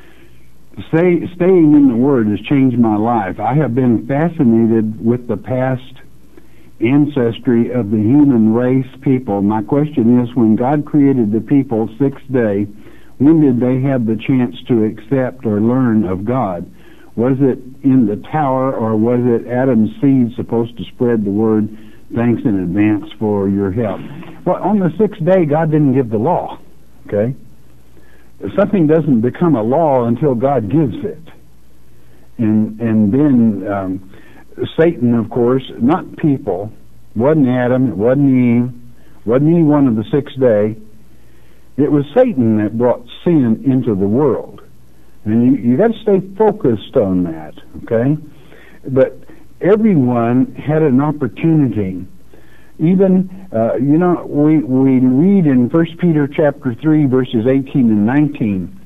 Say, staying in the Word has changed my life. I have been fascinated with the past ancestry of the human race people. My question is, when God created the people sixth day, when did they have the chance to accept or learn of God? Was it in the tower, or was it Adam's seed supposed to spread the word? Thanks in advance for your help. Well, on the sixth day, God didn't give the law, okay? Something doesn't become a law until God gives it. And, and then, um, Satan, of course, not people, wasn't Adam, it wasn't Eve, wasn't anyone of the sixth day. It was Satan that brought sin into the world. And you, you got to stay focused on that, okay? But everyone had an opportunity. Even, uh, you know, we, we read in First Peter chapter three, verses eighteen and nineteen,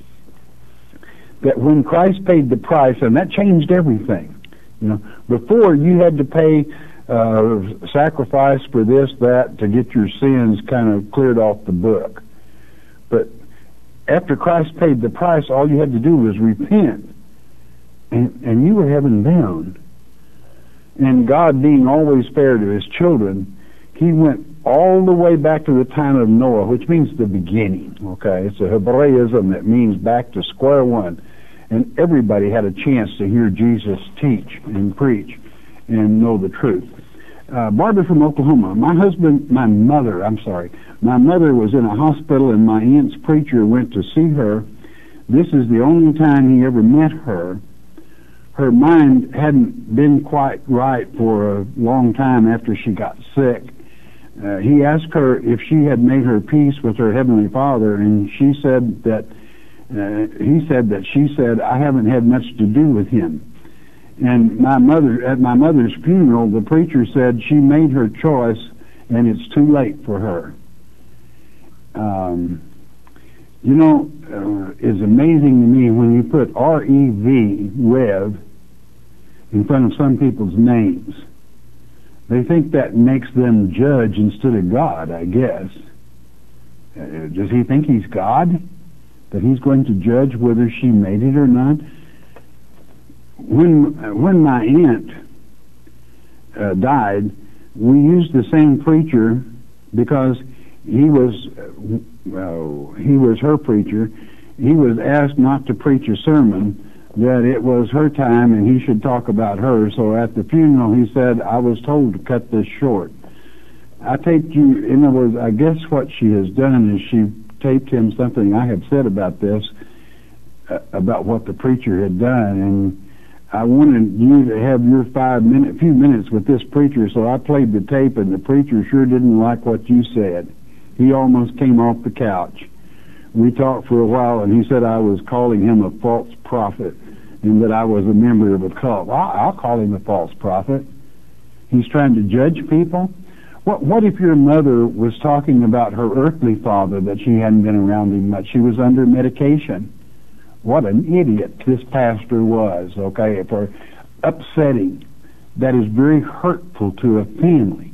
that when Christ paid the price, and that changed everything. You know, before you had to pay uh, sacrifice for this, that, to get your sins kind of cleared off the book. But after Christ paid the price, all you had to do was repent, and, and you were heaven bound. And God, being always fair to His children, He went all the way back to the time of Noah, which means the beginning. Okay, it's a Hebraism that means back to square one. And everybody had a chance to hear Jesus teach and preach and know the truth. Uh, Barbara from Oklahoma. My husband, my mother, I'm sorry, my mother was in a hospital and my aunt's preacher went to see her. This is the only time he ever met her. Her mind hadn't been quite right for a long time after she got sick. Uh, he asked her if she had made her peace with her Heavenly Father, and she said that Uh, he said that she said, I haven't had much to do with him. And my mother, at my mother's funeral, the preacher said she made her choice and it's too late for her. Um, you know, uh, it's amazing to me when you put R E V, Rev, in front of some people's names. They think that makes them judge instead of God, I guess. Uh, does he think he's God? That he's going to judge whether she made it or not? When when my aunt uh, died, we used the same preacher because he was uh, well, he was her preacher. He was asked not to preach a sermon, that it was her time and he should talk about her. So at the funeral, he said, I was told to cut this short. I taped you, in other words, I guess what she has done is she taped him something I had said about this, uh, about what the preacher had done, and I wanted you to have your five minute, few minutes with this preacher, so I played the tape, and the preacher sure didn't like what you said. He almost came off the couch. We talked for a while, and he said I was calling him a false prophet, and that I was a member of a cult. Well, I'll call him a false prophet. He's trying to judge people. What, what if your mother was talking about her earthly father, that she hadn't been around him much? She was under medication. What an idiot this pastor was, okay, for upsetting. That is very hurtful to a family.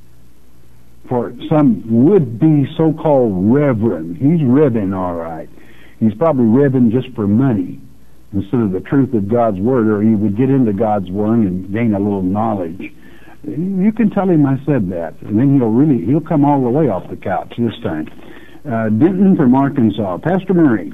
For some would-be so-called reverend, he's revving all right. He's probably revving just for money instead of the truth of God's Word, or he would get into God's Word and gain a little knowledge. You can tell him I said that, and then he'll really, he'll come all the way off the couch this time. Uh, Denton from Arkansas. Pastor Murray,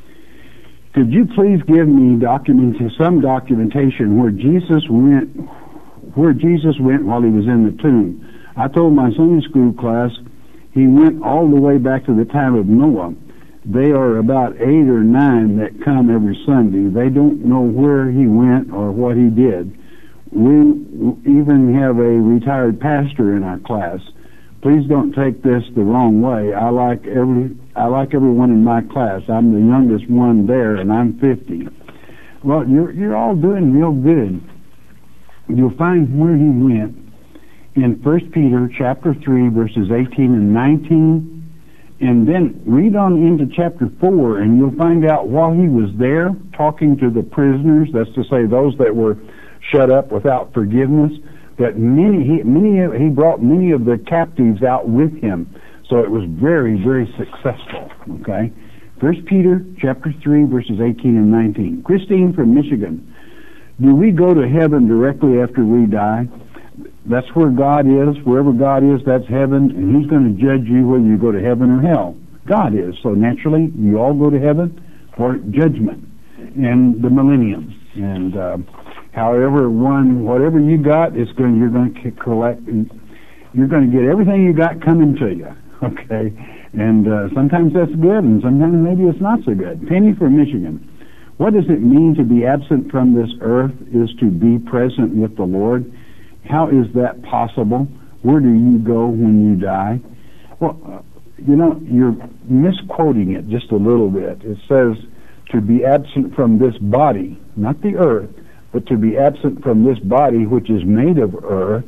could you please give me document, some documentation where Jesus went, where Jesus went while he was in the tomb? I told my Sunday school class he went all the way back to the time of Noah. They are about eight or nine that come every Sunday. They don't know where he went or what he did. We even have a retired pastor in our class. Please don't take this the wrong way. I like every I like everyone in my class. I'm the youngest one there, and I'm fifty. Well, you're you're all doing real good. You'll find where he went in First Peter chapter three, verses eighteen and nineteen, and then read on into chapter four, and you'll find out while he was there talking to the prisoners, that's to say those that were shut up without forgiveness, that many he many he brought many of the captives out with him. So it was very, very successful. Okay, First Peter chapter three, verses eighteen and nineteen. Christine from Michigan. Do we go to heaven directly after we die? That's where God is. Wherever God is, that's heaven, and he's going to judge you whether you go to heaven or hell. God is. So naturally, you all go to heaven for judgment and the millennium. And uh, however one, whatever you got, it's going. You're going to collect. You're going to get everything you got coming to you. Okay, and uh, sometimes that's good, and sometimes maybe it's not so good. Penny from Michigan. What does it mean to be absent from this earth is to be present with the Lord? How is that possible? Where do you go when you die? Well, uh, you know, you're misquoting it just a little bit. It says to be absent from this body, not the earth, but to be absent from this body which is made of earth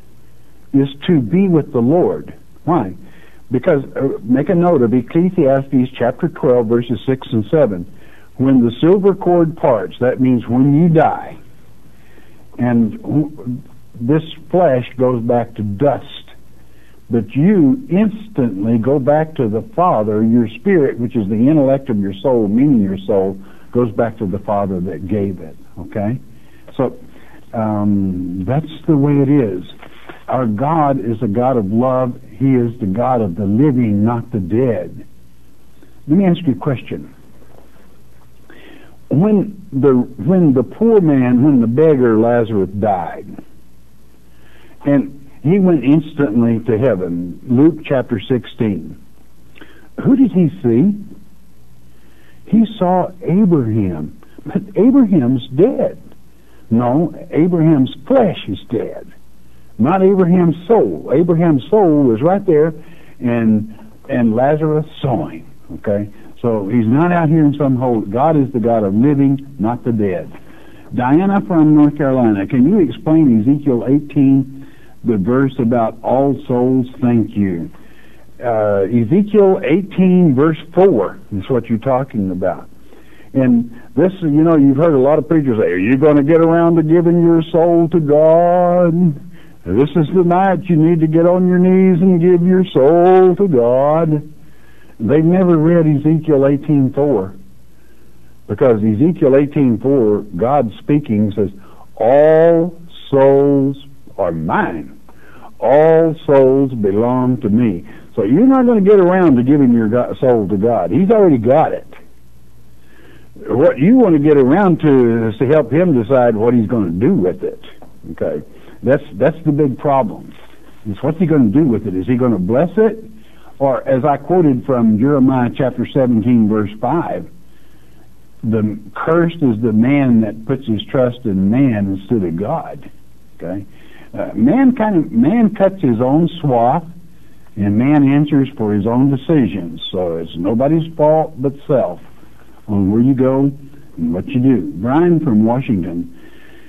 is to be with the Lord. Why? Because, uh, make a note of Ecclesiastes chapter twelve, verses six and seven. When the silver cord parts, that means when you die, and this flesh goes back to dust, but you instantly go back to the Father. Your spirit, which is the intellect of your soul, meaning your soul, goes back to the Father that gave it. Okay? So, um, that's the way it is. Our God is a God of love. He is the God of the living, not the dead. Let me ask you a question. When the when the poor man, when the beggar Lazarus died, and he went instantly to heaven, Luke chapter sixteen, who did he see? He saw Abraham, but Abraham's dead. No, Abraham's flesh is dead, not Abraham's soul. Abraham's soul was right there, and and Lazarus saw him. Okay, so he's not out here in some hole. God is the God of living, not the dead. Diana from North Carolina, can you explain Ezekiel eighteen, the verse about all souls? Thank you. Uh, Ezekiel eighteen, verse four is what you're talking about. And this, you know, you've heard a lot of preachers say, are you going to get around to giving your soul to God? This is the night you need to get on your knees and give your soul to God. They've never read Ezekiel eighteen four, because Ezekiel eighteen four, God speaking, says, all souls are mine. All souls belong to me. So you're not going to get around to giving your soul to God. He's already got it. What you want to get around to is to help him decide what he's going to do with it. Okay, that's that's the big problem. It's what's he going to do with it? Is he going to bless it? Or, as I quoted from Jeremiah chapter seventeen, verse five, the cursed is the man that puts his trust in man instead of God. Okay, uh, man kind of man cuts his own swath, and man answers for his own decisions. So it's nobody's fault but self on where you go and what you do. Brian from Washington,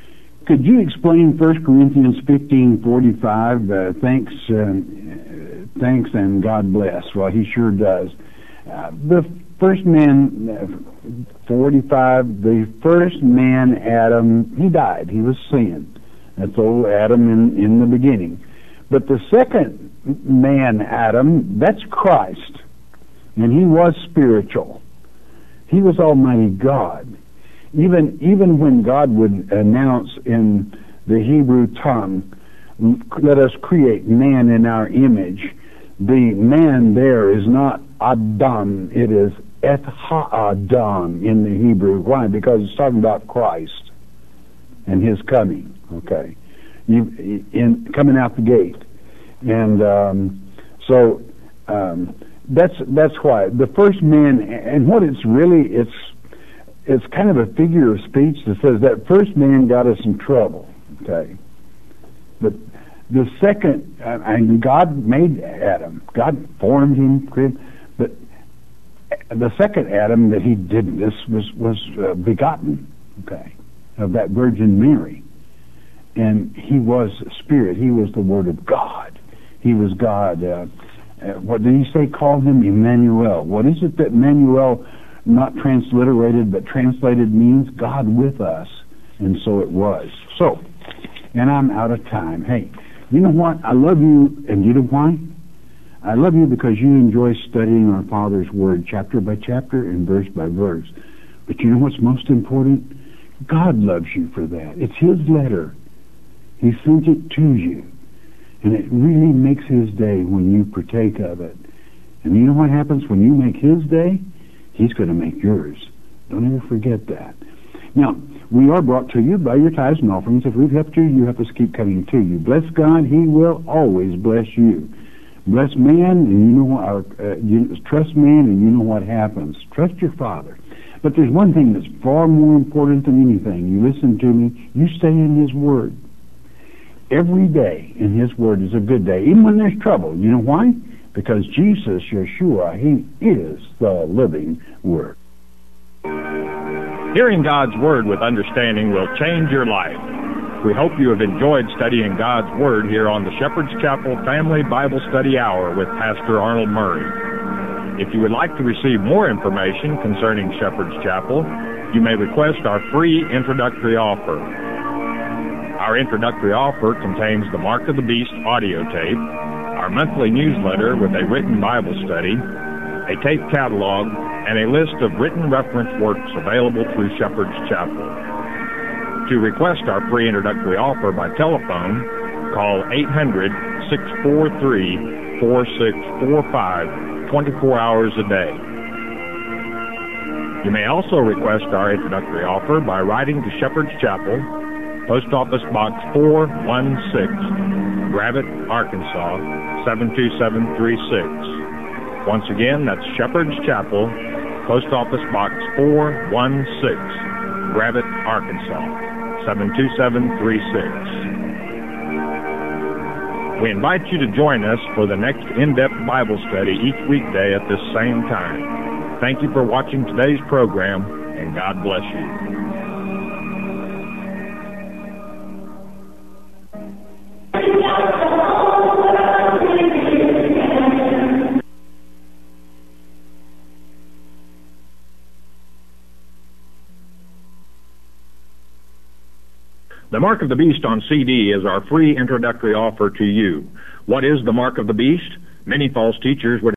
could you explain First Corinthians fifteen forty-five? Uh, thanks, uh, thanks, and God bless. Well, he sure does. Uh, the first man, uh, forty-five, the first man, Adam, he died. He was sin. That's old Adam in, in the beginning. But the second man, Adam, that's Christ. And he was spiritual. He was Almighty God. Even even when God would announce in the Hebrew tongue, let us create man in our image, the man there is not Adam, it is Et Ha-Adam in the Hebrew. Why? Because it's talking about Christ and his coming. Okay, you, in coming out the gate, and um, so um, that's that's why the first man. And what it's really it's it's kind of a figure of speech that says that first man got us in trouble. Okay, but the second, and God made Adam. God formed him, created, but the second Adam that he did this was was uh, begotten. Okay, of that Virgin Mary. And he was Spirit. He was the Word of God. He was God. Uh, uh, what did he say? Called him Emmanuel. What is it that Emmanuel, not transliterated but translated, means? God with us. And so it was. So, and I'm out of time. Hey, you know what? I love you, and you know why? I love you because you enjoy studying our Father's Word chapter by chapter and verse by verse. But you know what's most important? God loves you for that. It's his letter. He sent it to you. And it really makes his day when you partake of it. And you know what happens when you make his day? He's going to make yours. Don't ever forget that. Now, we are brought to you by your tithes and offerings. If we've helped you, you help us keep coming to you. Bless God. He will always bless you. Bless man, and you know what, uh, you, trust man, and you know what happens. Trust your Father. But there's one thing that's far more important than anything. You listen to me. You stay in his Word. Every day in his Word is a good day, even when there's trouble. You know why? Because Jesus, Yeshua, he is the living Word. Hearing God's Word with understanding will change your life. We hope you have enjoyed studying God's Word here on the Shepherd's Chapel Family Bible Study Hour with Pastor Arnold Murray. If you would like to receive more information concerning Shepherd's Chapel, you may request our free introductory offer. Our introductory offer contains the Mark of the Beast audio tape, our monthly newsletter with a written Bible study, a tape catalog, and a list of written reference works available through Shepherd's Chapel. To request our free introductory offer by telephone, call eight hundred, six four three, four six four five twenty-four hours a day. You may also request our introductory offer by writing to Shepherd's Chapel, Post Office Box four one six, Gravette, Arkansas, seven two seven three six. Once again, that's Shepherd's Chapel, Post Office Box four one six, Gravette, Arkansas, seven two seven three six. We invite you to join us for the next in-depth Bible study each weekday at this same time. Thank you for watching today's program, and God bless you. The Mark of the Beast on C D is our free introductory offer to you. What is the Mark of the Beast? Many false teachers would